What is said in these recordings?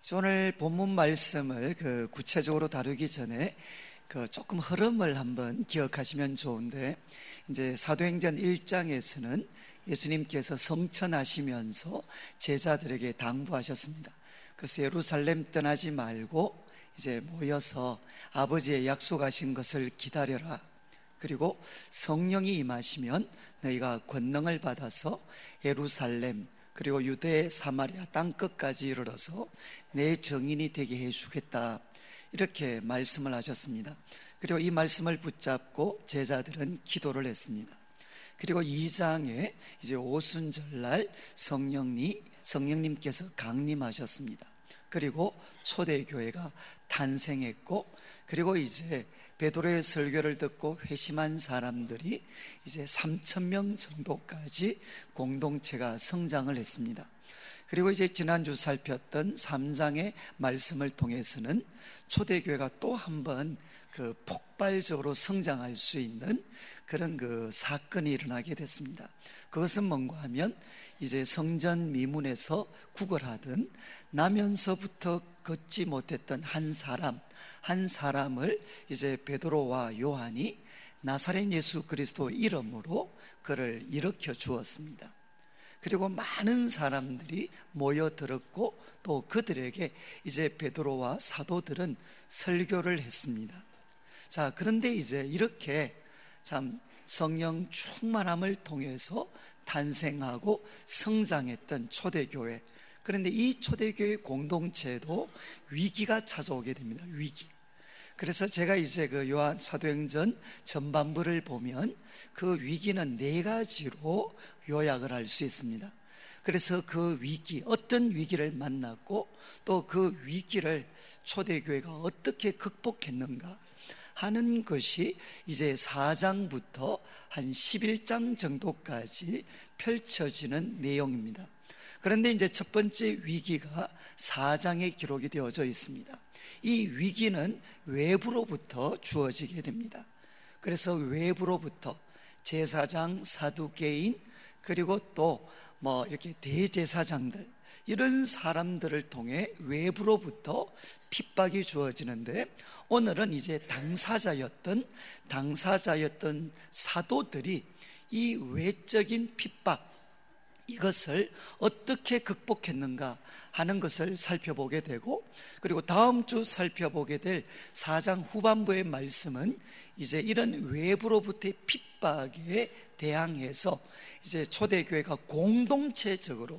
오늘 본문 말씀을 구체적으로 다루기 전에 조금 흐름을 한번 기억하시면 좋은데, 이제 사도행전 1장에서는 예수님께서 성천하시면서 제자들에게 당부하셨습니다. 그래서 예루살렘 떠나지 말고 이제 모여서 아버지의 약속하신 것을 기다려라. 그리고 성령이 임하시면 너희가 권능을 받아서 예루살렘 그리고 유대 사마리아 땅끝까지 이르러서 내 증인이 되게 해주겠다, 이렇게 말씀을 하셨습니다. 그리고 이 말씀을 붙잡고 제자들은 기도를 했습니다. 그리고 2장에 이제 오순절날 성령님께서 강림하셨습니다. 그리고 초대교회가 탄생했고, 그리고 이제 베드로의 설교를 듣고 회심한 사람들이 이제 3,000명 정도까지 공동체가 성장을 했습니다. 그리고 이제 지난주 살폈던 3장의 말씀을 통해서는 초대교회가 또 한 번 폭발적으로 성장할 수 있는 그런 사건이 일어나게 됐습니다. 그것은 뭔가 하면 이제 성전 미문에서 구걸하던 나면서부터 걷지 못했던 한 사람을 이제 베드로와 요한이 나사렛 예수 그리스도 이름으로 그를 일으켜 주었습니다. 그리고 많은 사람들이 모여들었고, 또 그들에게 이제 베드로와 사도들은 설교를 했습니다. 자, 그런데 이제 이렇게 참 성령 충만함을 통해서 탄생하고 성장했던 초대교회, 그런데 이 초대교회 공동체도 위기가 찾아오게 됩니다. 위기. 그래서 제가 이제 요한 사도행전 전반부를 보면 그 위기는 4가지로 요약을 할 수 있습니다. 그래서 그 위기, 어떤 위기를 만났고 또 그 위기를 초대교회가 어떻게 극복했는가 하는 것이 이제 4장부터 한 11장 정도까지 펼쳐지는 내용입니다. 그런데 이제 첫 번째 위기가 4장에 기록이 되어져 있습니다. 이 위기는 외부로부터 주어지게 됩니다. 그래서 외부로부터 제사장, 사두개인, 그리고 또 이렇게 대제사장들, 이런 사람들을 통해 외부로부터 핍박이 주어지는데, 오늘은 이제 당사자였던 사도들이 이 외적인 핍박, 이것을 어떻게 극복했는가 하는 것을 살펴보게 되고, 그리고 다음 주 살펴보게 될 4장 후반부의 말씀은 이제 이런 외부로부터의 핍박에 대항해서 이제 초대교회가 공동체적으로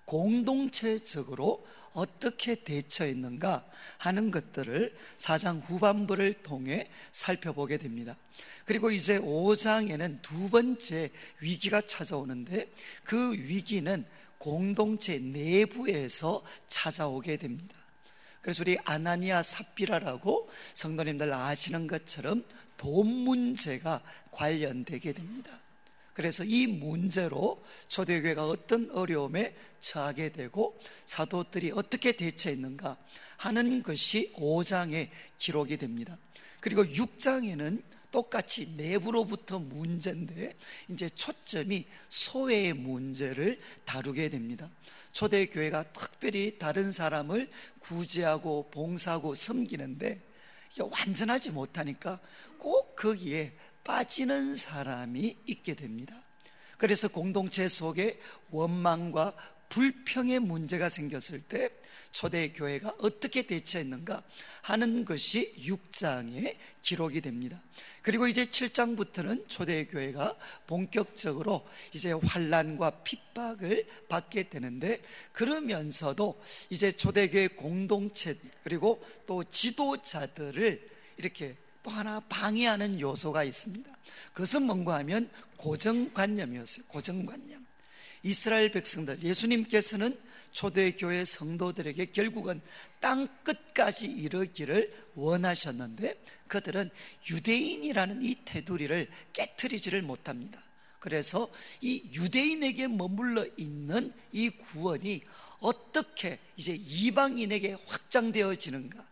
어떻게 대처했는가 하는 것들을 4장 후반부를 통해 살펴보게 됩니다. 그리고 이제 5장에는 두 번째 위기가 찾아오는데, 그 위기는 공동체 내부에서 찾아오게 됩니다. 그래서 우리 아나니아 삽비라라고 성도님들 아시는 것처럼 돈 문제가 관련되게 됩니다. 그래서 이 문제로 초대교회가 어떤 어려움에 처하게 되고 사도들이 어떻게 대처했는가 하는 것이 5장에 기록이 됩니다. 그리고 6장에는 똑같이 내부로부터 문제인데, 이제 초점이 소외의 문제를 다루게 됩니다. 초대교회가 특별히 다른 사람을 구제하고 봉사하고 섬기는데 이게 완전하지 못하니까 꼭 거기에 빠지는 사람이 있게 됩니다. 그래서 공동체 속에 원망과 불평의 문제가 생겼을 때 초대교회가 어떻게 대처했는가 하는 것이 6장에 기록이 됩니다. 그리고 이제 7장부터는 초대교회가 본격적으로 이제 환난과 핍박을 받게 되는데, 그러면서도 이제 초대교회 공동체 그리고 또 지도자들을 이렇게 또 하나 방해하는 요소가 있습니다. 그것은 뭔가 하면 고정관념이었어요. 고정관념. 이스라엘 백성들, 예수님께서는 초대교회 성도들에게 결국은 땅 끝까지 이르기를 원하셨는데, 그들은 유대인이라는 이 테두리를 깨트리지를 못합니다. 그래서 이 유대인에게 머물러 있는 이 구원이 어떻게 이제 이방인에게 확장되어지는가,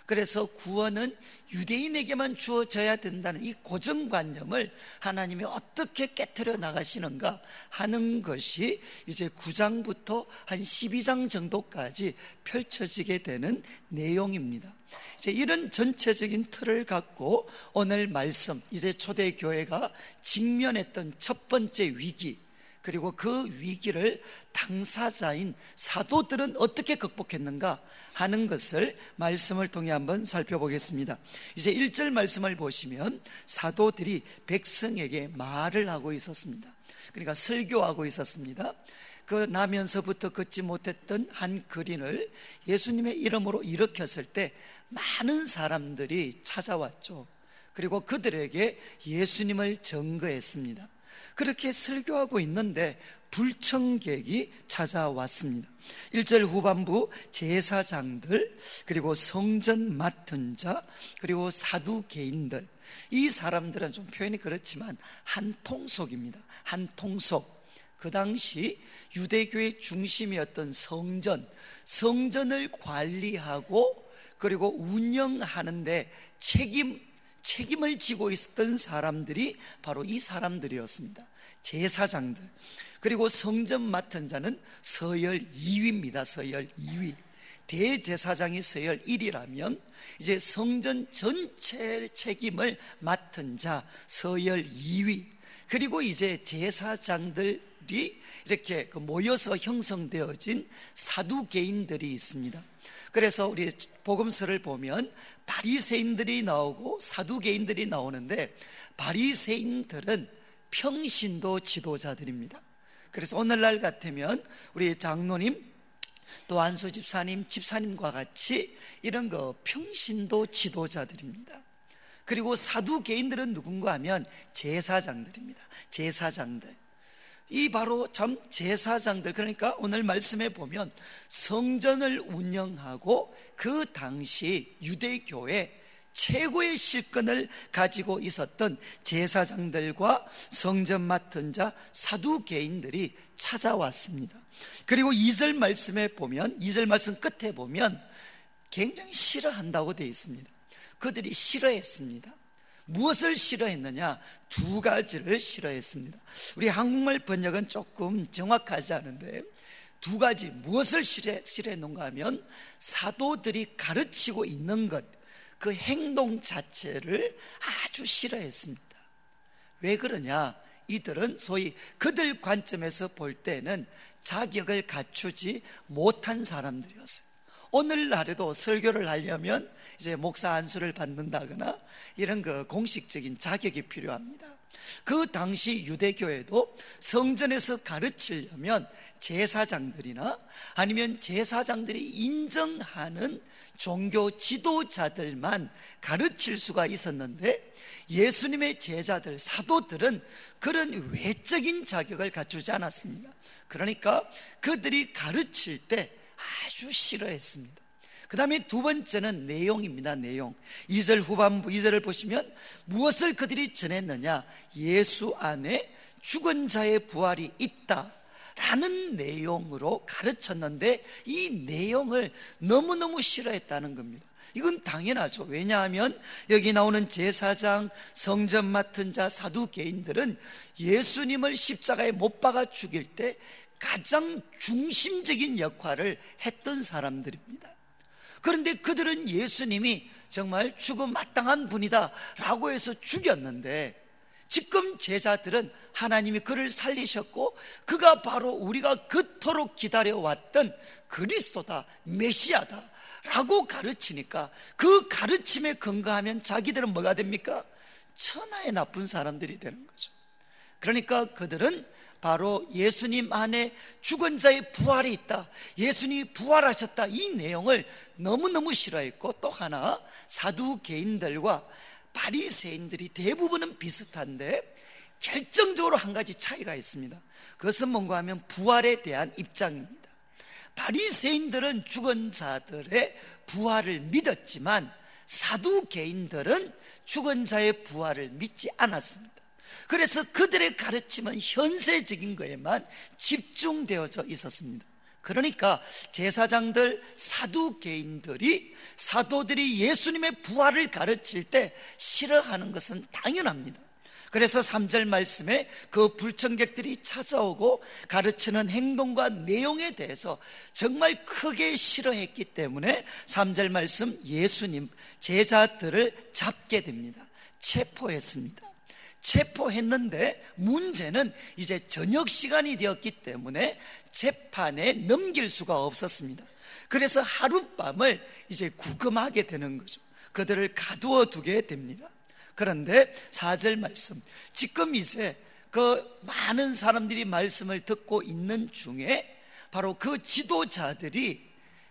그래서 구원은 유대인에게만 주어져야 된다는 이 고정관념을 하나님이 어떻게 깨트려 나가시는가 하는 것이 이제 9장부터 한 12장 정도까지 펼쳐지게 되는 내용입니다. 이제 이런 전체적인 틀을 갖고 오늘 말씀, 이제 초대교회가 직면했던 첫 번째 위기, 그리고 그 위기를 당사자인 사도들은 어떻게 극복했는가 하는 것을 말씀을 통해 한번 살펴보겠습니다. 이제 1절 말씀을 보시면 사도들이 백성에게 말을 하고 있었습니다. 그러니까 설교하고 있었습니다. 그 나면서부터 걷지 못했던 한 거린을 예수님의 이름으로 일으켰을 때 많은 사람들이 찾아왔죠. 그리고 그들에게 예수님을 증거했습니다. 그렇게 설교하고 있는데 불청객이 찾아왔습니다. 1절 후반부 제사장들, 그리고 성전 맡은 자, 그리고 사두개인들, 이 사람들은 좀 표현이 그렇지만 한 통속입니다. 한 통속. 그 당시 유대교의 중심이었던 성전을 관리하고 그리고 운영하는데 책임을 지고 있었던 사람들이 바로 이 사람들이었습니다. 제사장들. 그리고 성전 맡은 자는 서열 2위입니다. 서열 2위. 대제사장이 서열 1위라면 이제 성전 전체 책임을 맡은 자 서열 2위. 그리고 이제 제사장들이 이렇게 모여서 형성되어진 사두개인들이 있습니다. 그래서 우리 복음서를 보면 바리새인들이 나오고 사두개인들이 나오는데 바리새인들은 평신도 지도자들입니다. 그래서 오늘날 같으면 우리 장로님 또 안수 집사님과 같이 이런 평신도 지도자들입니다. 그리고 사두개인들은 누군가 하면 제사장들입니다. 제사장들. 이 바로 참 제사장들, 그러니까 오늘 말씀에 보면 성전을 운영하고 그 당시 유대교회 최고의 실권을 가지고 있었던 제사장들과 성전 맡은 자 사두개인들이 찾아왔습니다. 그리고 2절 말씀에 보면, 2절 말씀 끝에 보면 굉장히 싫어한다고 되어 있습니다. 그들이 싫어했습니다. 무엇을 싫어했느냐? 두 가지를 싫어했습니다. 우리 한국말 번역은 조금 정확하지 않은데 두 가지, 무엇을 싫어했는가 하면 사도들이 가르치고 있는 것, 그 행동 자체를 아주 싫어했습니다. 왜 그러냐? 이들은 소위 그들 관점에서 볼 때는 자격을 갖추지 못한 사람들이었어요. 오늘날에도 설교를 하려면 이제 목사 안수를 받는다거나 이런 공식적인 자격이 필요합니다. 그 당시 유대교회도 성전에서 가르치려면 제사장들이나 아니면 제사장들이 인정하는 종교 지도자들만 가르칠 수가 있었는데 예수님의 제자들, 사도들은 그런 외적인 자격을 갖추지 않았습니다. 그러니까 그들이 가르칠 때 아주 싫어했습니다. 그 다음에 두 번째는 내용입니다. 내용. 2절 후반부 2절을 보시면 무엇을 그들이 전했느냐? 예수 안에 죽은 자의 부활이 있다 라는 내용으로 가르쳤는데 이 내용을 너무너무 싫어했다는 겁니다. 이건 당연하죠. 왜냐하면 여기 나오는 제사장, 성전 맡은 자, 사두개인들은 예수님을 십자가에 못 박아 죽일 때 가장 중심적인 역할을 했던 사람들입니다. 그런데 그들은 예수님이 정말 죽음 마땅한 분이다 라고 해서 죽였는데 지금 제자들은 하나님이 그를 살리셨고 그가 바로 우리가 그토록 기다려왔던 그리스도다, 메시아다 라고 가르치니까 그 가르침에 근거하면 자기들은 뭐가 됩니까? 천하의 나쁜 사람들이 되는 거죠. 그러니까 그들은 바로 예수님 안에 죽은 자의 부활이 있다, 예수님이 부활하셨다, 이 내용을 너무너무 싫어했고, 또 하나 사두개인들과 바리새인들이 대부분은 비슷한데 결정적으로 한 가지 차이가 있습니다. 그것은 뭔가 하면 부활에 대한 입장입니다. 바리새인들은 죽은 자들의 부활을 믿었지만 사두개인들은 죽은 자의 부활을 믿지 않았습니다. 그래서 그들의 가르침은 현세적인 것에만 집중되어져 있었습니다. 그러니까 제사장들, 사두개인들이 사도들이 예수님의 부활을 가르칠 때 싫어하는 것은 당연합니다. 그래서 3절 말씀에 그 불청객들이 찾아오고 가르치는 행동과 내용에 대해서 정말 크게 싫어했기 때문에 3절 말씀, 예수님 제자들을 잡게 됩니다. 체포했습니다. 체포했는데 문제는 이제 저녁 시간이 되었기 때문에 재판에 넘길 수가 없었습니다. 그래서 하룻밤을 이제 구금하게 되는 거죠. 그들을 가두어 두게 됩니다. 그런데 4절 말씀, 지금 이제 그 많은 사람들이 말씀을 듣고 있는 중에 바로 그 지도자들이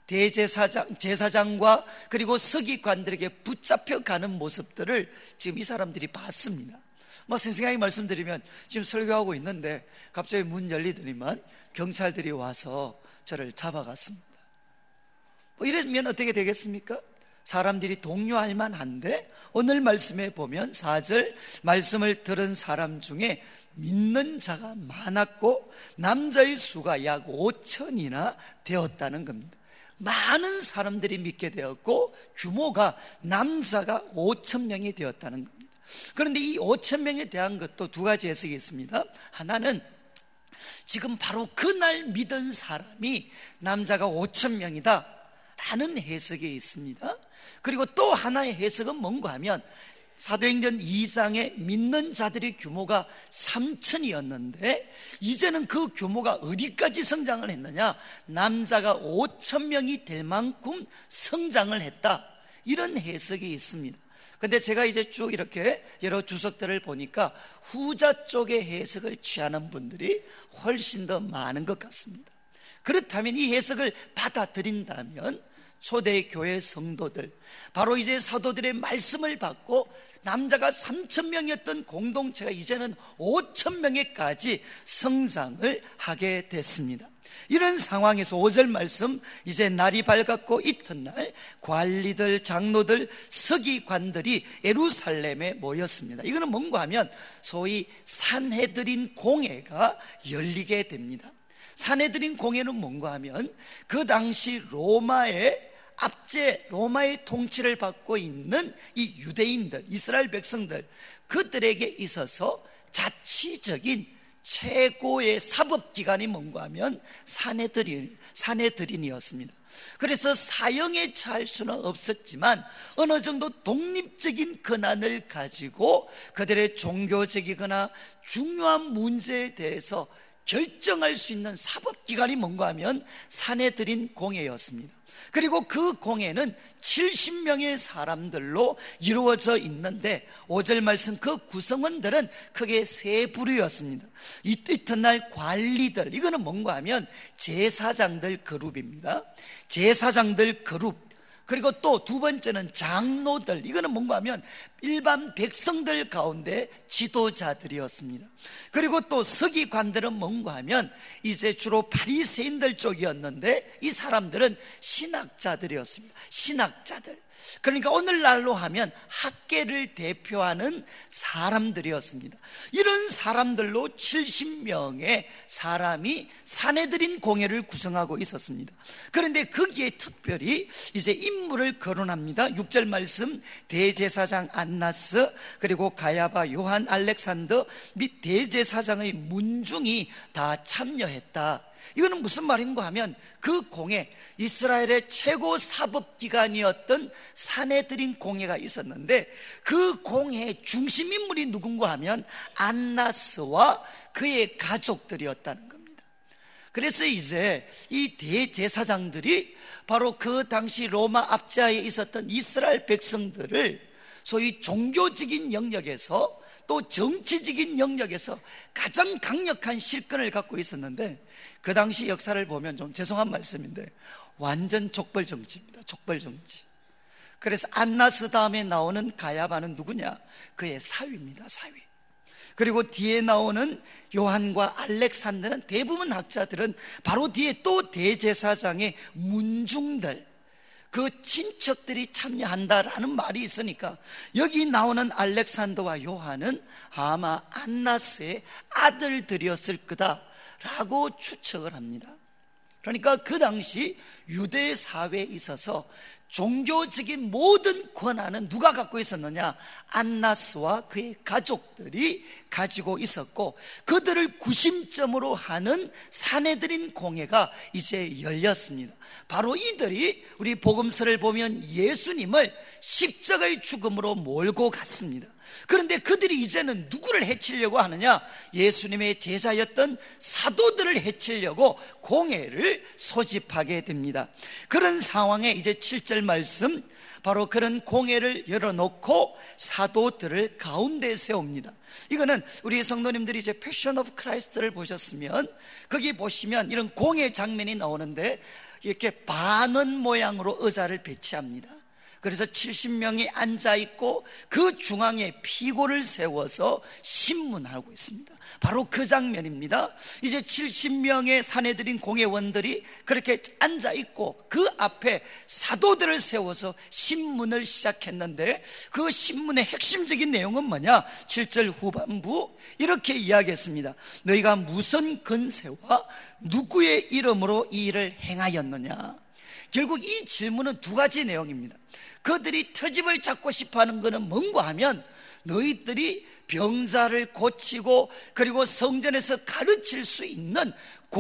제사장과 그리고 서기관들에게 붙잡혀가는 모습들을 지금 이 사람들이 봤습니다. 생생하게 말씀드리면 지금 설교하고 있는데 갑자기 문 열리더니만 경찰들이 와서 저를 잡아갔습니다. 이러면 어떻게 되겠습니까? 사람들이 동요할 만한데 오늘 말씀에 보면 4절 말씀을 들은 사람 중에 믿는 자가 많았고 남자의 수가 약 5천이나 되었다는 겁니다. 많은 사람들이 믿게 되었고 규모가 남자가 5천 명이 되었다는 겁니다. 그런데 이 5천 명에 대한 것도 두 가지 해석이 있습니다. 하나는 지금 바로 그날 믿은 사람이 남자가 5천 명이다 라는 해석이 있습니다. 그리고 또 하나의 해석은 뭔가 하면 사도행전 2장에 믿는 자들의 규모가 3천이었는데 이제는 그 규모가 어디까지 성장을 했느냐, 남자가 5천 명이 될 만큼 성장을 했다, 이런 해석이 있습니다. 근데 제가 이제 쭉 이렇게 여러 주석들을 보니까 후자 쪽의 해석을 취하는 분들이 훨씬 더 많은 것 같습니다. 그렇다면 이 해석을 받아들인다면 초대교회 성도들, 바로 이제 사도들의 말씀을 받고 남자가 3천 명이었던 공동체가 이제는 5천 명에까지 성장을 하게 됐습니다. 이런 상황에서 5절 말씀, 이제 날이 밝았고 이튿날 관리들, 장로들, 서기관들이 예루살렘에 모였습니다. 이거는 뭔가 하면 소위 산헤드린 공회가 열리게 됩니다. 산헤드린 공회는 뭔가 하면 그 당시 로마의 통치를 받고 있는 이 유대인들, 이스라엘 백성들, 그들에게 있어서 자치적인 최고의 사법기관이 뭔가 하면 산헤드린이었습니다. 그래서 사형에 처할 수는 없었지만 어느 정도 독립적인 권한을 가지고 그들의 종교적이거나 중요한 문제에 대해서 결정할 수 있는 사법기관이 뭔가 하면 산헤드린 공회였습니다. 그리고 그 공회는 70명의 사람들로 이루어져 있는데 5절 말씀, 그 구성원들은 크게 세 부류였습니다. 이튿날 관리들, 이거는 뭔가 하면 제사장들 그룹입니다. 제사장들 그룹. 그리고 또 두 번째는 장로들, 이거는 뭔가 하면 일반 백성들 가운데 지도자들이었습니다. 그리고 또 서기관들은 뭔가 하면 이제 주로 바리새인들 쪽이었는데 이 사람들은 신학자들이었습니다. 신학자들, 그러니까 오늘날로 하면 학계를 대표하는 사람들이었습니다. 이런 사람들로 70명의 사람이 산헤드린 공회를 구성하고 있었습니다. 그런데 거기에 특별히 이제 인물을 거론합니다. 6절 말씀, 대제사장 안나스, 그리고 가야바, 요한, 알렉산더 및 대제사장의 문중이 다 참여했다. 이거는 무슨 말인가 하면 그 공회, 이스라엘의 최고 사법기관이었던 산헤드린 공회가 있었는데 그 공회의 중심 인물이 누군가 하면 안나스와 그의 가족들이었다는 겁니다. 그래서 이제 이 대제사장들이 바로 그 당시 로마 압제하에 있었던 이스라엘 백성들을 소위 종교적인 영역에서 또 정치적인 영역에서 가장 강력한 실권을 갖고 있었는데 그 당시 역사를 보면 좀 죄송한 말씀인데 완전 족벌 정치입니다. 족벌 정치. 그래서 안나스 다음에 나오는 가야바는 누구냐? 그의 사위입니다. 사위. 그리고 뒤에 나오는 요한과 알렉산더는 대부분 학자들은 바로 뒤에 또 대제사장의 문중들, 그 친척들이 참여한다라는 말이 있으니까 여기 나오는 알렉산더와 요한은 아마 안나스의 아들들이었을 거다라고 추측을 합니다. 그러니까 그 당시 유대 사회에 있어서 종교적인 모든 권한은 누가 갖고 있었느냐? 안나스와 그의 가족들이 가지고 있었고, 그들을 구심점으로 하는 사내들인 공회가 이제 열렸습니다. 바로 이들이 우리 복음서를 보면 예수님을 십자가의 죽음으로 몰고 갔습니다. 그런데 그들이 이제는 누구를 해치려고 하느냐? 예수님의 제자였던 사도들을 해치려고 공회를 소집하게 됩니다. 그런 상황에 이제 7절 말씀, 바로 그런 공회를 열어놓고 사도들을 가운데 세웁니다. 이거는 우리 성도님들이 이제 패션 오브 크라이스트를 보셨으면 거기 보시면 이런 공회 장면이 나오는데, 이렇게 반원 모양으로 의자를 배치합니다. 그래서 70명이 앉아있고 그 중앙에 피고를 세워서 신문하고 있습니다. 바로 그 장면입니다. 이제 70명의 사내들인 공회원들이 그렇게 앉아있고 그 앞에 사도들을 세워서 신문을 시작했는데, 그 신문의 핵심적인 내용은 뭐냐? 7절 후반부 이렇게 이야기했습니다. 너희가 무슨 근세와 누구의 이름으로 이 일을 행하였느냐? 결국 이 질문은 두 가지 내용입니다. 그들이 트집을 잡고 싶어하는 것은 뭔가 하면, 너희들이 병자를 고치고 그리고 성전에서 가르칠 수 있는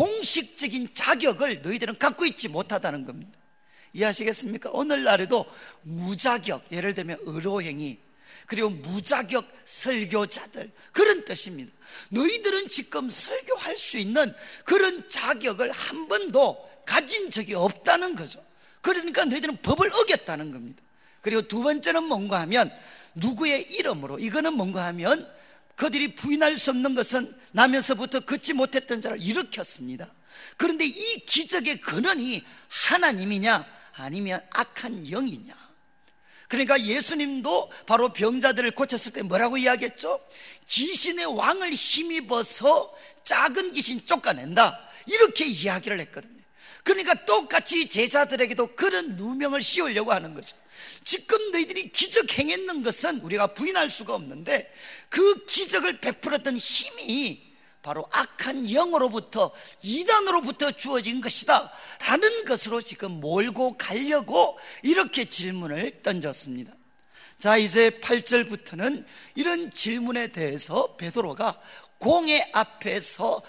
공식적인 자격을 너희들은 갖고 있지 못하다는 겁니다. 이해하시겠습니까? 오늘날에도 무자격, 예를 들면 의로행위, 그리고 무자격 설교자들, 그런 뜻입니다. 너희들은 지금 설교할 수 있는 그런 자격을 한 번도 가진 적이 없다는 거죠. 그러니까 너희들은 법을 어겼다는 겁니다. 그리고 두 번째는 뭔가 하면, 누구의 이름으로, 이거는 뭔가 하면 그들이 부인할 수 없는 것은 나면서부터 걷지 못했던 자를 일으켰습니다. 그런데 이 기적의 근원이 하나님이냐 아니면 악한 영이냐? 그러니까 예수님도 바로 병자들을 고쳤을 때 뭐라고 이야기했죠? 귀신의 왕을 힘입어서 작은 귀신 쫓아낸다, 이렇게 이야기를 했거든요. 그러니까 똑같이 제자들에게도 그런 누명을 씌우려고 하는 거죠. 지금 너희들이 기적 행했는 것은 우리가 부인할 수가 없는데, 그 기적을 베풀었던 힘이 바로 악한 영으로부터, 이단으로부터 주어진 것이다 라는 것으로 지금 몰고 가려고 이렇게 질문을 던졌습니다. 자, 이제 8절부터는 이런 질문에 대해서 베드로가 공회 앞에서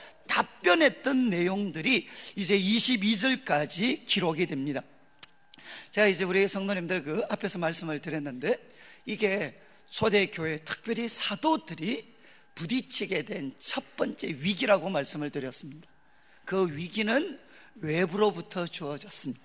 답변했던 내용들이 이제 22절까지 기록이 됩니다. 제가 이제 우리 성도님들 그 앞에서 말씀을 드렸는데, 이게 초대교회, 특별히 사도들이 부딪히게 된 첫 번째 위기라고 말씀을 드렸습니다. 그 위기는 외부로부터 주어졌습니다.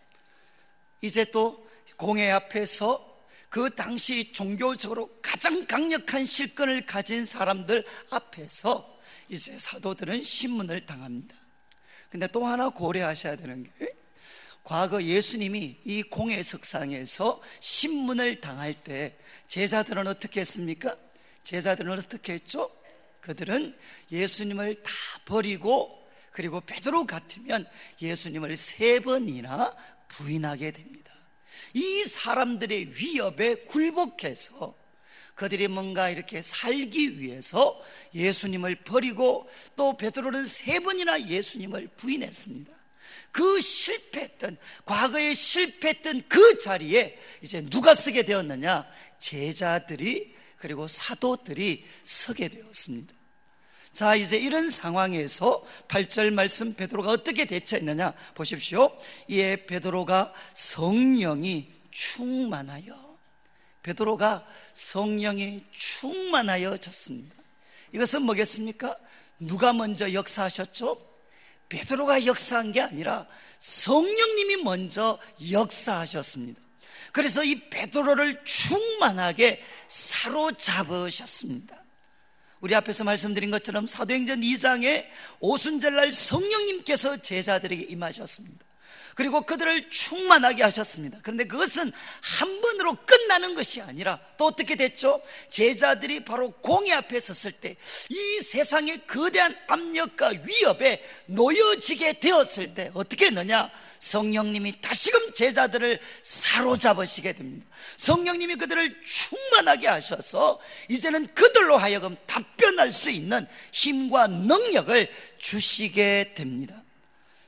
이제 또 공회 앞에서 그 당시 종교적으로 가장 강력한 실권을 가진 사람들 앞에서 이제 사도들은 신문을 당합니다. 근데 또 하나 고려하셔야 되는 게, 과거 예수님이 이 공회 석상에서 신문을 당할 때 제자들은 어떻게 했습니까? 제자들은 어떻게 했죠? 그들은 예수님을 다 버리고, 그리고 베드로 같으면 예수님을 3번이나 부인하게 됩니다. 이 사람들의 위협에 굴복해서 그들이 뭔가 이렇게 살기 위해서 예수님을 버리고, 또 베드로는 3번이나 예수님을 부인했습니다. 그 실패했던, 과거에 실패했던 그 자리에 이제 누가 서게 되었느냐? 제자들이, 그리고 사도들이 서게 되었습니다. 자, 이제 이런 상황에서 8절 말씀 베드로가 어떻게 대처했느냐 보십시오. 이에 베드로가 성령이 충만하여, 베드로가 성령이 충만하여졌습니다. 이것은 뭐겠습니까? 누가 먼저 역사하셨죠? 베드로가 역사한 게 아니라 성령님이 먼저 역사하셨습니다. 그래서 이 베드로를 충만하게 사로잡으셨습니다. 우리 앞에서 말씀드린 것처럼 사도행전 2장에 오순절날 성령님께서 제자들에게 임하셨습니다. 그리고 그들을 충만하게 하셨습니다. 그런데 그것은 한 번으로 끝나는 것이 아니라 또 어떻게 됐죠? 제자들이 바로 공회 앞에 섰을 때 이 세상의 거대한 압력과 위협에 놓여지게 되었을 때 어떻게 했느냐? 성령님이 다시금 제자들을 사로잡으시게 됩니다. 성령님이 그들을 충만하게 하셔서 이제는 그들로 하여금 답변할 수 있는 힘과 능력을 주시게 됩니다.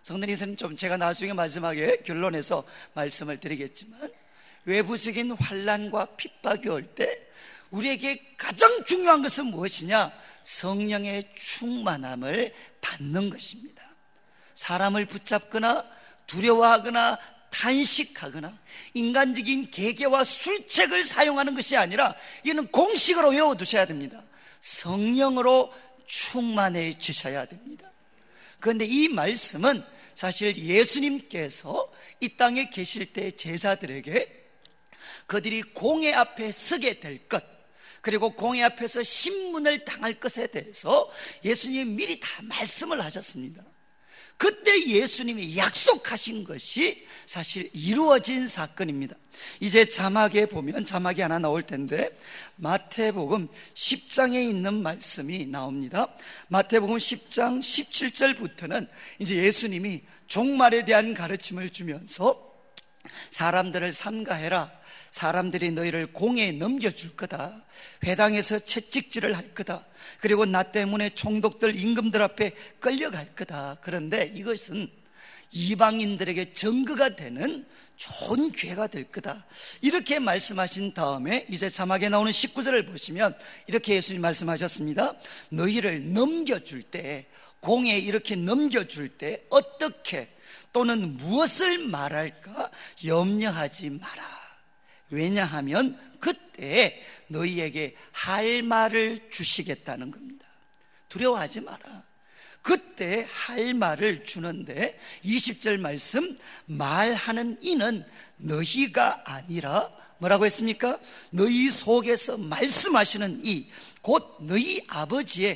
성도님께서는 좀 제가 나중에 마지막에 결론에서 말씀을 드리겠지만, 외부적인 환난과 핍박이 올 때 우리에게 가장 중요한 것은 무엇이냐? 성령의 충만함을 받는 것입니다. 사람을 붙잡거나 두려워하거나 탄식하거나 인간적인 계계와 술책을 사용하는 것이 아니라, 이는 공식으로 외워두셔야 됩니다. 성령으로 충만해지셔야 됩니다. 그런데 이 말씀은 사실 예수님께서 이 땅에 계실 때 제자들에게 그들이 공회 앞에 서게 될 것, 그리고 공회 앞에서 신문을 당할 것에 대해서 예수님이 미리 다 말씀을 하셨습니다. 그때 예수님이 약속하신 것이 사실 이루어진 사건입니다. 이제 자막에 보면, 자막이 하나 나올 텐데, 마태복음 10장에 있는 말씀이 나옵니다. 마태복음 10장 17절부터는 이제 예수님이 종말에 대한 가르침을 주면서, 사람들을 삼가해라, 사람들이 너희를 공에 넘겨줄 거다, 회당에서 채찍질을 할 거다, 그리고 나 때문에 총독들, 임금들 앞에 끌려갈 거다. 그런데 이것은 이방인들에게 증거가 되는 좋은 기회가 될 거다, 이렇게 말씀하신 다음에 이제 자막에 나오는 19절을 보시면 이렇게 예수님 말씀하셨습니다. 너희를 넘겨줄 때, 공에 이렇게 넘겨줄 때 어떻게 또는 무엇을 말할까 염려하지 마라. 왜냐하면 그때 너희에게 할 말을 주시겠다는 겁니다. 두려워하지 마라. 그때 할 말을 주는데, 20절 말씀, 말하는 이는 너희가 아니라 뭐라고 했습니까? 너희 속에서 말씀하시는 이, 곧 너희 아버지의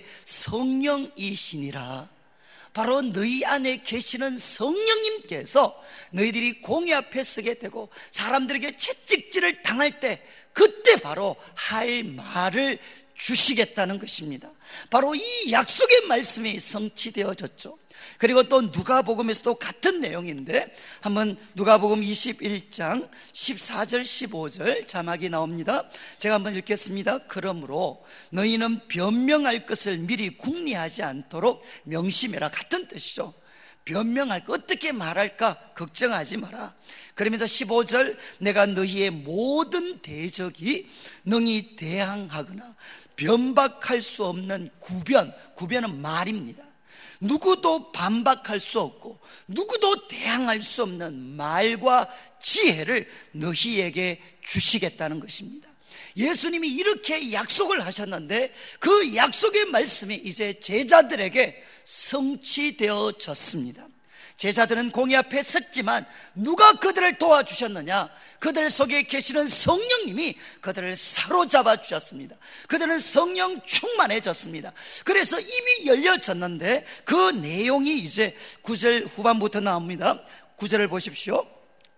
성령이시니라. 바로 너희 안에 계시는 성령님께서 너희들이 공회 앞에 서게 되고 사람들에게 채찍질을 당할 때, 그때 바로 할 말을 주시겠다는 것입니다. 바로 이 약속의 말씀이 성취되어졌죠. 그리고 또 누가복음에서도 같은 내용인데, 한번 누가복음 21장 14절 15절 자막이 나옵니다. 제가 한번 읽겠습니다. 그러므로 너희는 변명할 것을 미리 궁리하지 않도록 명심해라. 같은 뜻이죠. 변명할 것, 어떻게 말할까 걱정하지 마라. 그러면서 15절, 내가 너희의 모든 대적이 능히 대항하거나 변박할 수 없는 구변은 말입니다. 누구도 반박할 수 없고 누구도 대항할 수 없는 말과 지혜를 너희에게 주시겠다는 것입니다. 예수님이 이렇게 약속을 하셨는데, 그 약속의 말씀이 이제 제자들에게 성취되어졌습니다. 제자들은 공회 앞에 섰지만 누가 그들을 도와주셨느냐? 그들 속에 계시는 성령님이 그들을 사로잡아 주셨습니다. 그들은 성령 충만해졌습니다. 그래서 입이 열려졌는데, 그 내용이 이제 9절 후반부터 나옵니다. 9절을 보십시오.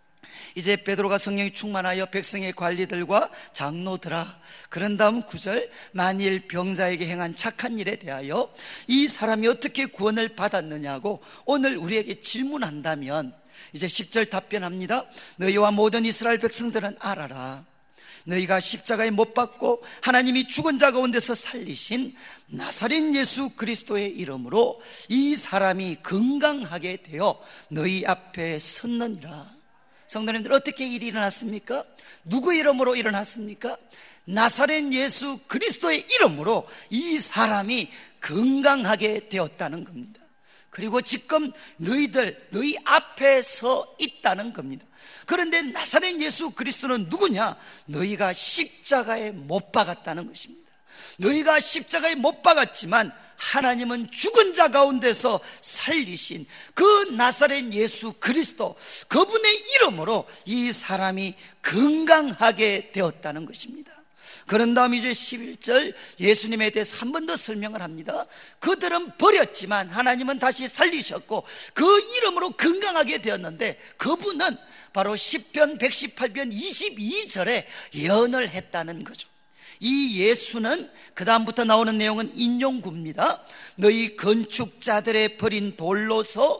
이제 베드로가 성령이 충만하여 백성의 관리들과 장로들아, 그런 다음 9절, 만일 병자에게 행한 착한 일에 대하여 이 사람이 어떻게 구원을 받았느냐고 오늘 우리에게 질문한다면, 이제 10절 답변합니다. 너희와 모든 이스라엘 백성들은 알아라. 너희가 십자가에 못 박고 하나님이 죽은 자 가운데서 살리신 나사렛 예수 그리스도의 이름으로 이 사람이 건강하게 되어 너희 앞에 섰느니라. 성도님들, 어떻게 일이 일어났습니까? 누구 이름으로 일어났습니까? 나사렛 예수 그리스도의 이름으로 이 사람이 건강하게 되었다는 겁니다. 그리고 지금 너희 앞에 서 있다는 겁니다. 그런데 나사렛 예수 그리스도는 누구냐? 너희가 십자가에 못 박았다는 것입니다. 너희가 십자가에 못 박았지만 하나님은 죽은 자 가운데서 살리신 그 나사렛 예수 그리스도, 그분의 이름으로 이 사람이 건강하게 되었다는 것입니다. 그런 다음 이제 11절, 예수님에 대해서 한 번 더 설명을 합니다. 그들은 버렸지만 하나님은 다시 살리셨고 그 이름으로 건강하게 되었는데, 그분은 바로 시편 118편 22절에 예언을 했다는 거죠. 이 예수는 그 다음부터 나오는 내용은 인용구입니다. 너희 건축자들의 버린 돌로서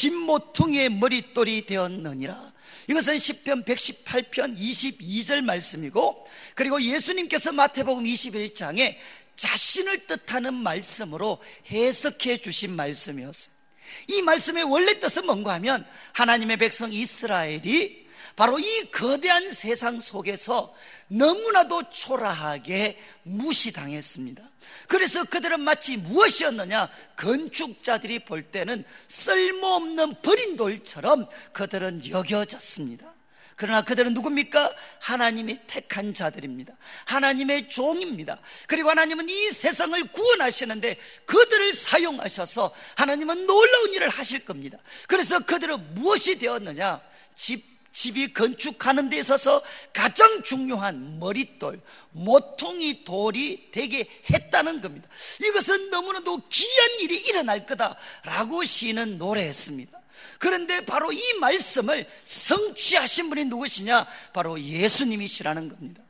진모퉁이의 머릿돌이 되었느니라. 이것은 시편 118편 22절 말씀이고, 그리고 예수님께서 마태복음 21장에 자신을 뜻하는 말씀으로 해석해 주신 말씀이었어요. 이 말씀의 원래 뜻은 뭔가 하면 하나님의 백성 이스라엘이 바로 이 거대한 세상 속에서 너무나도 초라하게 무시당했습니다. 그래서 그들은 마치 무엇이었느냐, 건축자들이 볼 때는 쓸모없는 버린 돌처럼 그들은 여겨졌습니다. 그러나 그들은 누굽니까? 하나님이 택한 자들입니다. 하나님의 종입니다. 그리고 하나님은 이 세상을 구원하시는데 그들을 사용하셔서 하나님은 놀라운 일을 하실 겁니다. 그래서 그들은 무엇이 되었느냐, 집이 건축하는 데 있어서 가장 중요한 머릿돌, 모퉁이 돌이 되게 했다는 겁니다. 이것은 너무나도 귀한 일이 일어날 거다라고 시인은 노래했습니다. 그런데 바로 이 말씀을 성취하신 분이 누구시냐? 바로 예수님이시라는 겁니다.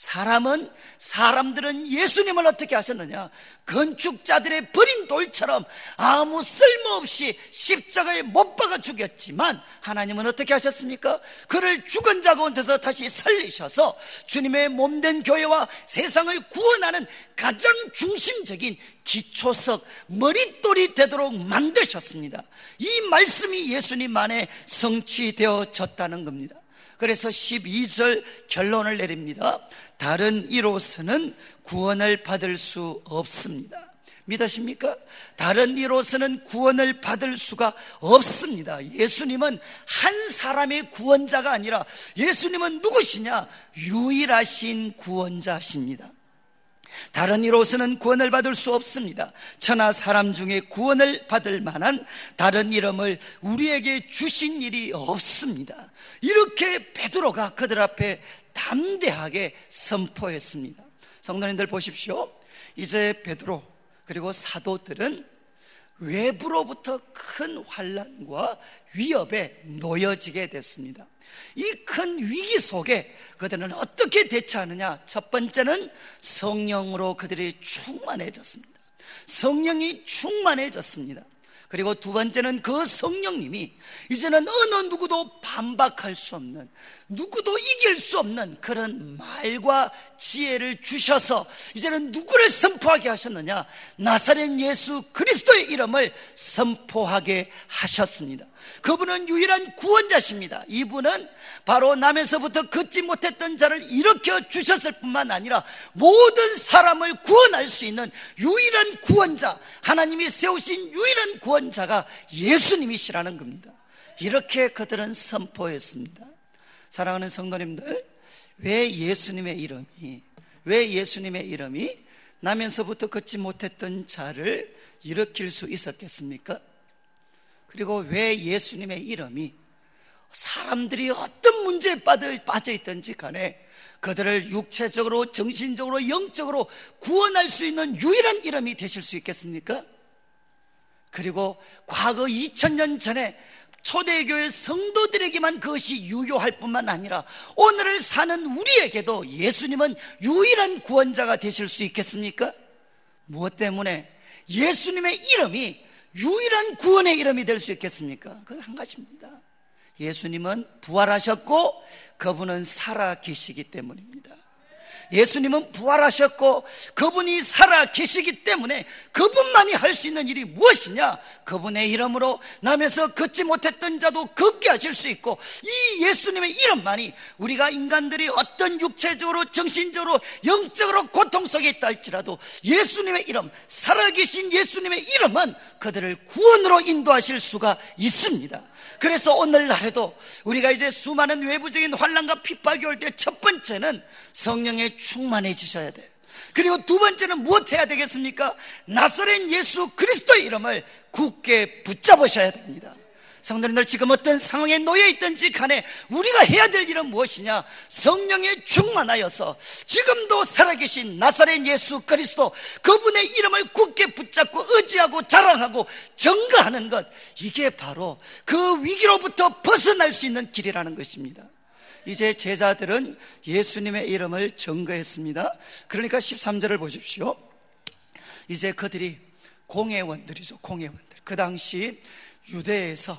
사람들은 예수님을 어떻게 하셨느냐? 건축자들의 버린 돌처럼 아무 쓸모없이 십자가에 못 박아 죽였지만 하나님은 어떻게 하셨습니까? 그를 죽은 자 가운데서 다시 살리셔서 주님의 몸된 교회와 세상을 구원하는 가장 중심적인 기초석, 머릿돌이 되도록 만드셨습니다. 이 말씀이 예수님 안에 성취되어졌다는 겁니다. 그래서 12절 결론을 내립니다. 다른 이로서는 구원을 받을 수 없습니다. 믿으십니까? 다른 이로서는 구원을 받을 수가 없습니다. 예수님은 한 사람의 구원자가 아니라 예수님은 누구시냐? 유일하신 구원자십니다. 다른 이로서는 구원을 받을 수 없습니다. 천하 사람 중에 구원을 받을 만한 다른 이름을 우리에게 주신 일이 없습니다. 이렇게 베드로가 그들 앞에 담대하게 선포했습니다. 성도님들 보십시오. 이제 베드로 그리고 사도들은 외부로부터 큰 환난과 위협에 놓여지게 됐습니다. 이 큰 위기 속에 그들은 어떻게 대처하느냐? 첫 번째는 성령으로 그들이 충만해졌습니다. 성령이 충만해졌습니다. 그리고 두 번째는 그 성령님이 이제는 어느 누구도 반박할 수 없는, 누구도 이길 수 없는 그런 말과 지혜를 주셔서 이제는 누구를 선포하게 하셨느냐? 나사렛 예수 그리스도의 이름을 선포하게 하셨습니다. 그분은 유일한 구원자십니다. 이분은 바로 남에서부터 걷지 못했던 자를 일으켜 주셨을 뿐만 아니라 모든 사람을 구원할 수 있는 유일한 구원자, 하나님이 세우신 유일한 구원자가 예수님이시라는 겁니다. 이렇게 그들은 선포했습니다. 사랑하는 성도님들, 왜 예수님의 이름이 나면서부터 걷지 못했던 자를 일으킬 수 있었겠습니까? 그리고 왜 예수님의 이름이 사람들이 어떤 문제에 빠져 있든지 간에 그들을 육체적으로, 정신적으로, 영적으로 구원할 수 있는 유일한 이름이 되실 수 있겠습니까? 그리고 과거 2000년 전에 초대교회 성도들에게만 그것이 유효할 뿐만 아니라 오늘을 사는 우리에게도 예수님은 유일한 구원자가 되실 수 있겠습니까? 무엇 때문에 예수님의 이름이 유일한 구원의 이름이 될 수 있겠습니까? 그건 한 가지입니다. 예수님은 부활하셨고 그분은 살아 계시기 때문입니다. 예수님은 부활하셨고 그분이 살아 계시기 때문에 그분만이 할 수 있는 일이 무엇이냐? 그분의 이름으로 남에서 걷지 못했던 자도 걷게 하실 수 있고, 이 예수님의 이름만이 우리가 인간들이 어떤 육체적으로, 정신적으로, 영적으로 고통 속에 있다 할지라도 예수님의 이름, 살아계신 예수님의 이름은 그들을 구원으로 인도하실 수가 있습니다. 그래서 오늘날에도 우리가 이제 수많은 외부적인 환난과 핍박이 올 때 첫 번째는 성령에 충만해지셔야 돼요. 그리고 두 번째는 무엇 해야 되겠습니까? 나사렛 예수 그리스도의 이름을 굳게 붙잡으셔야 됩니다. 성도님들, 지금 어떤 상황에 놓여 있든지 간에 우리가 해야 될 일은 무엇이냐? 성령에 충만하여서 지금도 살아계신 나사렛 예수 그리스도, 그분의 이름을 굳게 붙잡고 의지하고 자랑하고 증거하는 것, 이게 바로 그 위기로부터 벗어날 수 있는 길이라는 것입니다. 이제 제자들은 예수님의 이름을 증거했습니다. 그러니까 13절을 보십시오. 이제 그들이 공회원들이죠. 공회원들. 그 당시 유대에서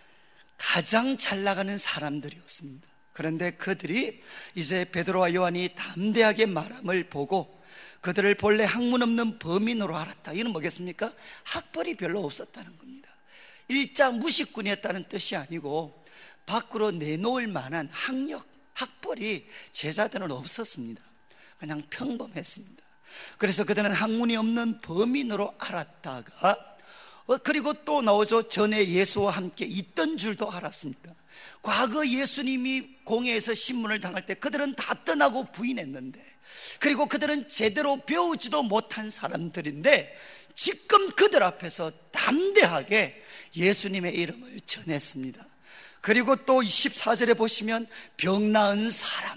가장 잘 나가는 사람들이었습니다. 그런데 그들이 이제 베드로와 요한이 담대하게 말함을 보고 그들을 본래 학문 없는 범인으로 알았다. 이건 뭐겠습니까? 학벌이 별로 없었다는 겁니다. 일자 무식꾼이었다는 뜻이 아니고 밖으로 내놓을 만한 학력, 학벌이 제자들은 없었습니다. 그냥 평범했습니다. 그래서 그들은 학문이 없는 범인으로 알았다가 그리고 또 나오죠. 전에 예수와 함께 있던 줄도 알았습니다. 과거 예수님이 공회에서 신문을 당할 때 그들은 다 떠나고 부인했는데, 그리고 그들은 제대로 배우지도 못한 사람들인데 지금 그들 앞에서 담대하게 예수님의 이름을 전했습니다. 그리고 또 14절에 보시면 병 나은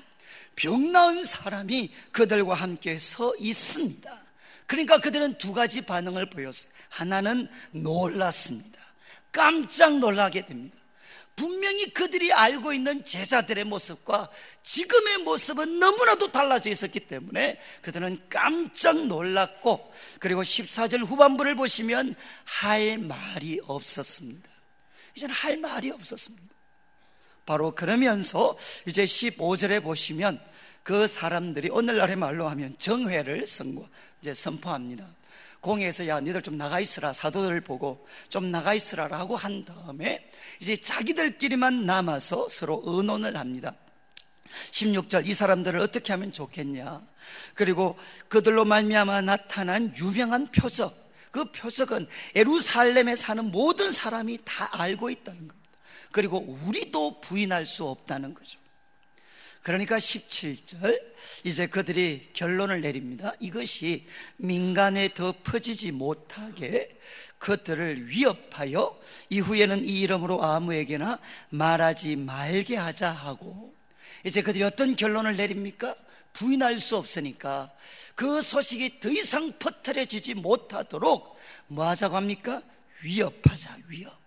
사람이 그들과 함께 서 있습니다. 그러니까 그들은 두 가지 반응을 보였어요. 하나는 놀랐습니다. 깜짝 놀라게 됩니다. 분명히 그들이 알고 있는 제자들의 모습과 지금의 모습은 너무나도 달라져 있었기 때문에 그들은 깜짝 놀랐고, 그리고 14절 후반부를 보시면 할 말이 없었습니다. 이제는 할 말이 없었습니다. 바로 그러면서 이제 15절에 보시면 그 사람들이 오늘날의 말로 하면 정회를 선포합니다. 공회에서 야 니들 좀 나가 있으라, 사도들을 보고 좀 나가 있으라 라고 한 다음에 이제 자기들끼리만 남아서 서로 의논을 합니다. 16절, 이 사람들을 어떻게 하면 좋겠냐, 그리고 그들로 말미암아 나타난 유명한 표적, 그 표적은 예루살렘에 사는 모든 사람이 다 알고 있다는 겁니다. 그리고 우리도 부인할 수 없다는 거죠. 그러니까 17절, 이제 그들이 결론을 내립니다. 이것이 민간에 더 퍼지지 못하게 그들을 위협하여 이후에는 이 이름으로 아무에게나 말하지 말게 하자 하고, 이제 그들이 어떤 결론을 내립니까? 부인할 수 없으니까 그 소식이 더 이상 퍼뜨려지지 못하도록 뭐 하자고 합니까? 위협하자.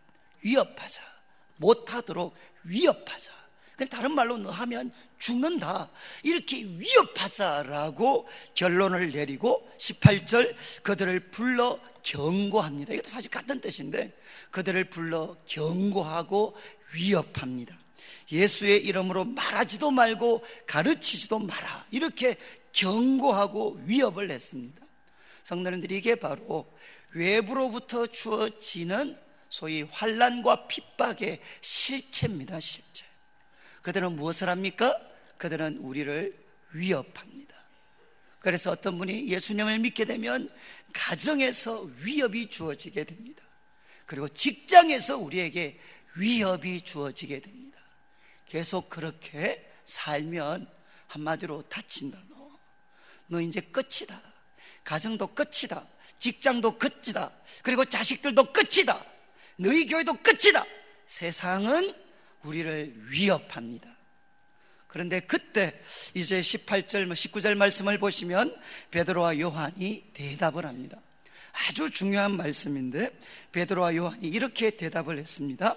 못하도록 위협하자. 다른 말로 하면 죽는다, 이렇게 위협하자라고 결론을 내리고 18절, 그들을 불러 경고합니다. 이것도 사실 같은 뜻인데 그들을 불러 경고하고 위협합니다. 예수의 이름으로 말하지도 말고 가르치지도 마라, 이렇게 경고하고 위협을 했습니다. 성도님들이 이게 바로 외부로부터 주어지는 소위 환난과 핍박의 실체입니다. 실체. 그들은 무엇을 합니까? 그들은 우리를 위협합니다. 그래서 어떤 분이 예수님을 믿게 되면 가정에서 위협이 주어지게 됩니다. 그리고 직장에서 우리에게 위협이 주어지게 됩니다. 계속 그렇게 살면 한마디로 다친다. 너 이제 끝이다. 가정도 끝이다. 직장도 끝이다. 그리고 자식들도 끝이다. 너희 교회도 끝이다. 세상은 우리를 위협합니다. 그런데 그때 이제 18절, 19절 말씀을 보시면 베드로와 요한이 대답을 합니다. 아주 중요한 말씀인데 베드로와 요한이 이렇게 대답을 했습니다.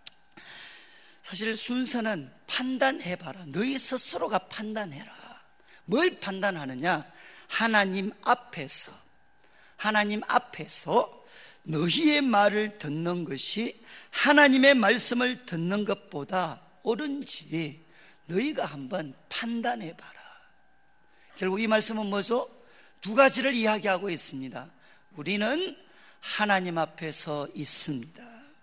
사실 순서는 판단해봐라. 너희 스스로가 판단해라. 뭘 판단하느냐? 하나님 앞에서 너희의 말을 듣는 것이 하나님의 말씀을 듣는 것보다 옳은지 너희가 한번 판단해봐라. 결국 이 말씀은 뭐죠? 두 가지를 이야기하고 있습니다. 우리는 하나님 앞에 서 있습니다.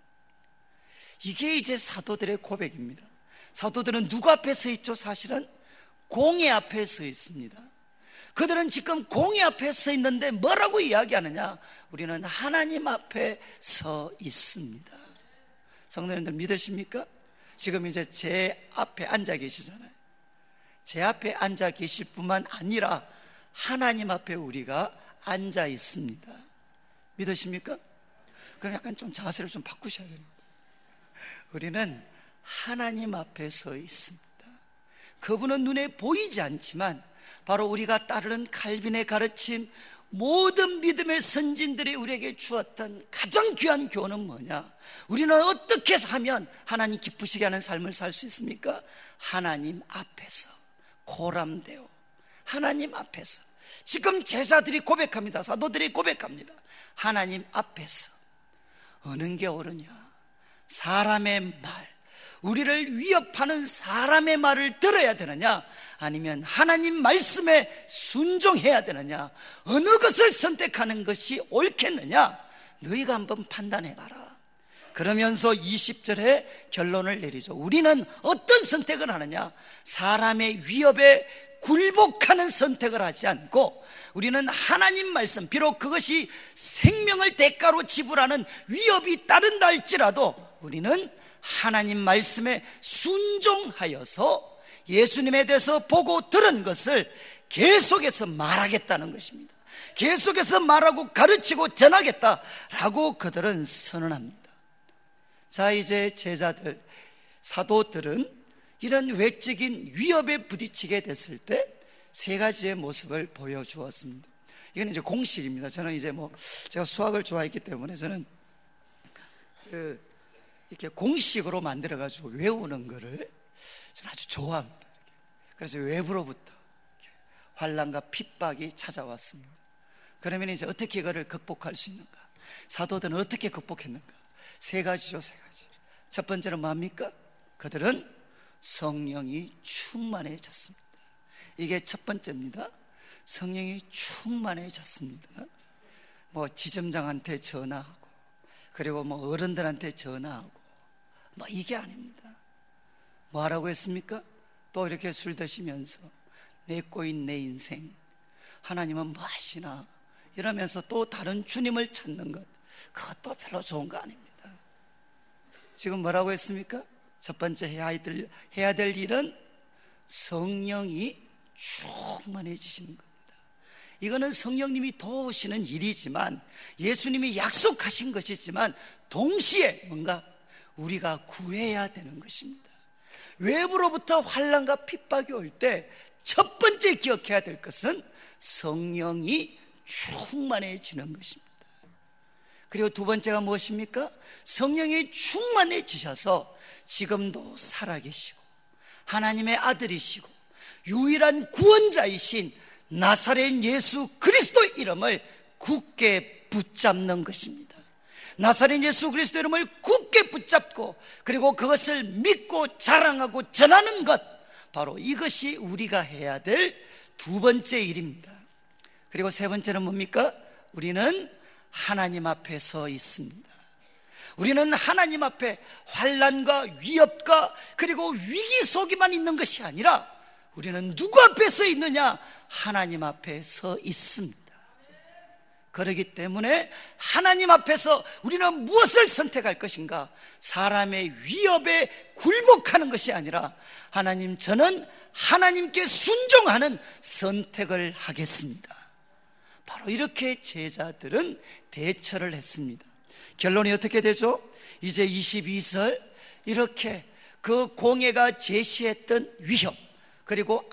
이게 이제 사도들의 고백입니다. 사도들은 누구 앞에 서 있죠? 사실은 공회 앞에 서 있습니다. 그들은 지금 공회 앞에 서 있는데 뭐라고 이야기하느냐? 우리는 하나님 앞에 서 있습니다. 성도님들 믿으십니까? 지금 이제 제 앞에 앉아 계시잖아요. 제 앞에 앉아 계실 뿐만 아니라 하나님 앞에 우리가 앉아 있습니다. 믿으십니까? 그럼 약간 좀 자세를 좀 바꾸셔야 돼요. 우리는 하나님 앞에 서 있습니다. 그분은 눈에 보이지 않지만 바로 우리가 따르는 칼빈의 가르침, 모든 믿음의 선진들이 우리에게 주었던 가장 귀한 교훈은 뭐냐? 우리는 어떻게 하면 하나님 기쁘시게 하는 삶을 살 수 있습니까? 하나님 앞에서, 고람되어 하나님 앞에서. 지금 제자들이 고백합니다. 사도들이 고백합니다. 하나님 앞에서. 어느 게 옳으냐? 사람의 말, 우리를 위협하는 사람의 말을 들어야 되느냐? 아니면 하나님 말씀에 순종해야 되느냐? 어느 것을 선택하는 것이 옳겠느냐? 너희가 한번 판단해봐라. 그러면서 20절에 결론을 내리죠. 우리는 어떤 선택을 하느냐? 사람의 위협에 굴복하는 선택을 하지 않고 우리는 하나님 말씀, 비록 그것이 생명을 대가로 지불하는 위협이 따른다 할지라도 우리는 하나님 말씀에 순종하여서 예수님에 대해서 보고 들은 것을 계속해서 말하겠다는 것입니다. 계속해서 말하고 가르치고 전하겠다라고 그들은 선언합니다. 자, 이제 제자들, 사도들은 이런 외적인 위협에 부딪히게 됐을 때 세 가지의 모습을 보여주었습니다. 이건 이제 공식입니다. 저는 이제 제가 수학을 좋아했기 때문에 저는 이렇게 공식으로 만들어가지고 외우는 거를 저는 아주 좋아합니다. 그래서 외부로부터 환난과 핍박이 찾아왔습니다. 그러면 이제 어떻게 이거를 극복할 수 있는가? 사도들은 어떻게 극복했는가? 세 가지죠, 세 가지. 첫 번째는 뭡니까? 그들은 성령이 충만해졌습니다. 이게 첫 번째입니다. 성령이 충만해졌습니다. 지점장한테 전화하고, 그리고 어른들한테 전화하고, 이게 아닙니다. 뭐 하라고 했습니까? 또 이렇게 술 드시면서 내 꼬인 내 인생, 하나님은 뭐 하시나 이러면서 또 다른 주님을 찾는 것, 그것도 별로 좋은 거 아닙니다. 지금 뭐라고 했습니까? 첫 번째 해야 될 일은 성령이 충만해지시는 겁니다. 이거는 성령님이 도우시는 일이지만, 예수님이 약속하신 것이지만 동시에 뭔가 우리가 구해야 되는 것입니다. 외부로부터 환난과 핍박이 올 때 첫 번째 기억해야 될 것은 성령이 충만해지는 것입니다. 그리고 두 번째가 무엇입니까? 성령이 충만해지셔서 지금도 살아계시고 하나님의 아들이시고 유일한 구원자이신 나사렛 예수 그리스도의 이름을 굳게 붙잡는 것입니다. 나사렛 예수 그리스도의 이름을 굳게 붙잡고 그리고 그것을 믿고 자랑하고 전하는 것, 바로 이것이 우리가 해야 될 두 번째 일입니다. 그리고 세 번째는 뭡니까? 우리는 하나님 앞에 서 있습니다. 우리는 하나님 앞에 환난과 위협과 그리고 위기 속에만 있는 것이 아니라 우리는 누구 앞에 서 있느냐? 하나님 앞에 서 있습니다. 그렇기 때문에 하나님 앞에서 우리는 무엇을 선택할 것인가? 사람의 위협에 굴복하는 것이 아니라, 하나님, 저는 하나님께 순종하는 선택을 하겠습니다. 바로 이렇게 제자들은 대처를 했습니다. 결론이 어떻게 되죠? 이제 22절, 이렇게 그 공회가 제시했던 위협 그리고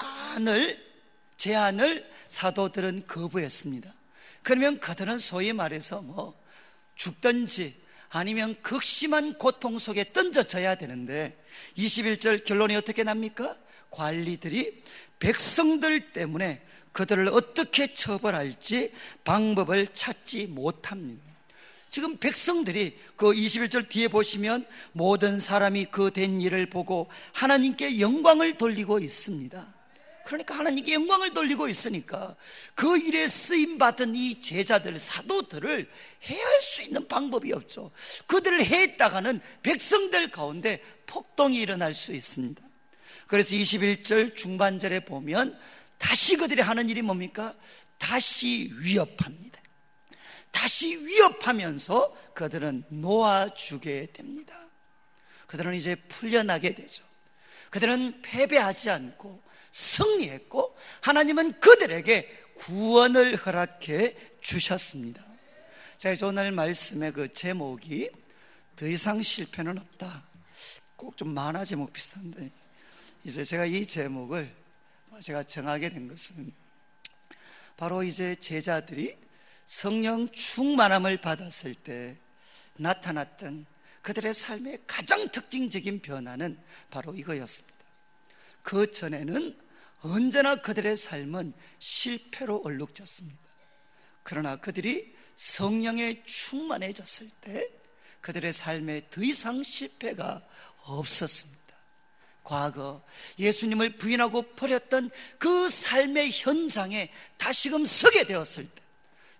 제안을 사도들은 거부했습니다. 그러면 그들은 소위 말해서 죽든지 아니면 극심한 고통 속에 던져져야 되는데, 21절 결론이 어떻게 납니까? 관리들이 백성들 때문에 그들을 어떻게 처벌할지 방법을 찾지 못합니다. 지금 백성들이 그 21절 뒤에 보시면 모든 사람이 그 된 일을 보고 하나님께 영광을 돌리고 있습니다. 그러니까 하나님께 영광을 돌리고 있으니까 그 일에 쓰임받은 이 제자들, 사도들을 해할 수 있는 방법이 없죠. 그들을 해했다가는 백성들 가운데 폭동이 일어날 수 있습니다. 그래서 21절 중반절에 보면 다시 그들이 하는 일이 뭡니까? 다시 위협합니다. 다시 위협하면서 그들은 놓아주게 됩니다. 그들은 이제 풀려나게 되죠. 그들은 패배하지 않고 승리했고 하나님은 그들에게 구원을 허락해 주셨습니다. 자, 오늘 말씀의 그 제목이 더 이상 실패는 없다. 꼭 좀 만화 제목 비슷한데, 이제 제가 이 제목을 제가 정하게 된 것은 바로 이제 제자들이 성령 충만함을 받았을 때 나타났던 그들의 삶의 가장 특징적인 변화는 바로 이거였습니다. 그 전에는 언제나 그들의 삶은 실패로 얼룩졌습니다. 그러나 그들이 성령에 충만해졌을 때 그들의 삶에 더 이상 실패가 없었습니다. 과거 예수님을 부인하고 버렸던 그 삶의 현장에 다시금 서게 되었을 때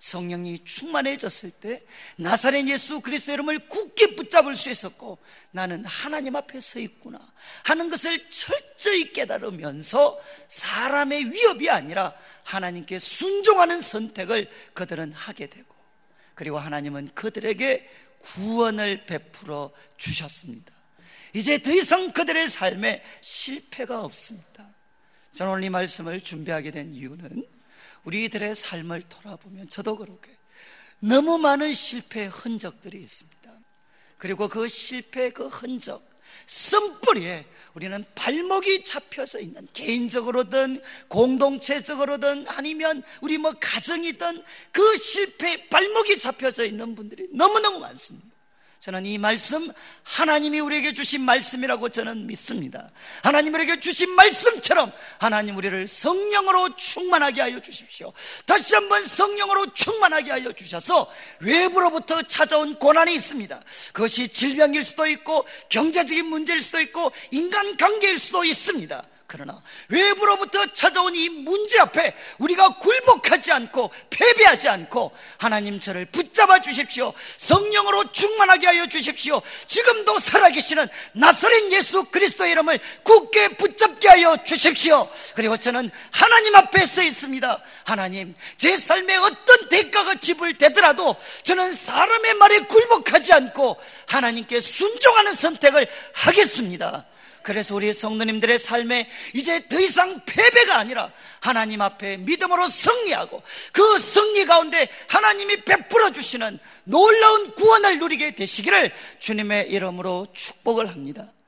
성령이 충만해졌을 때 나사렛 예수 그리스도 이름을 굳게 붙잡을 수 있었고, 나는 하나님 앞에 서 있구나 하는 것을 철저히 깨달으면서 사람의 위협이 아니라 하나님께 순종하는 선택을 그들은 하게 되고, 그리고 하나님은 그들에게 구원을 베풀어 주셨습니다. 이제 더 이상 그들의 삶에 실패가 없습니다. 저는 오늘 이 말씀을 준비하게 된 이유는 우리들의 삶을 돌아보면 저도 그렇게 너무 많은 실패의 흔적들이 있습니다. 그리고 그 실패의 그 흔적 쓴뿌리에 우리는 발목이 잡혀져 있는, 개인적으로든 공동체적으로든 아니면 우리 가정이든 그 실패에 발목이 잡혀져 있는 분들이 너무너무 많습니다. 저는 이 말씀 하나님이 우리에게 주신 말씀이라고 저는 믿습니다. 하나님 우리에게 주신 말씀처럼 하나님 우리를 성령으로 충만하게 하여 주십시오. 다시 한번 성령으로 충만하게 하여 주셔서 외부로부터 찾아온 고난이 있습니다. 그것이 질병일 수도 있고 경제적인 문제일 수도 있고 인간관계일 수도 있습니다. 그러나 외부로부터 찾아온 이 문제 앞에 우리가 굴복하지 않고 패배하지 않고 하나님 저를 붙잡아 주십시오. 성령으로 충만하게 하여 주십시오. 지금도 살아계시는 나사렛 예수 그리스도의 이름을 굳게 붙잡게 하여 주십시오. 그리고 저는 하나님 앞에 서 있습니다. 하나님, 제 삶에 어떤 대가가 지불되더라도 저는 사람의 말에 굴복하지 않고 하나님께 순종하는 선택을 하겠습니다. 그래서 우리 성도님들의 삶에 이제 더 이상 패배가 아니라 하나님 앞에 믿음으로 승리하고 그 승리 가운데 하나님이 베풀어 주시는 놀라운 구원을 누리게 되시기를 주님의 이름으로 축복을 합니다.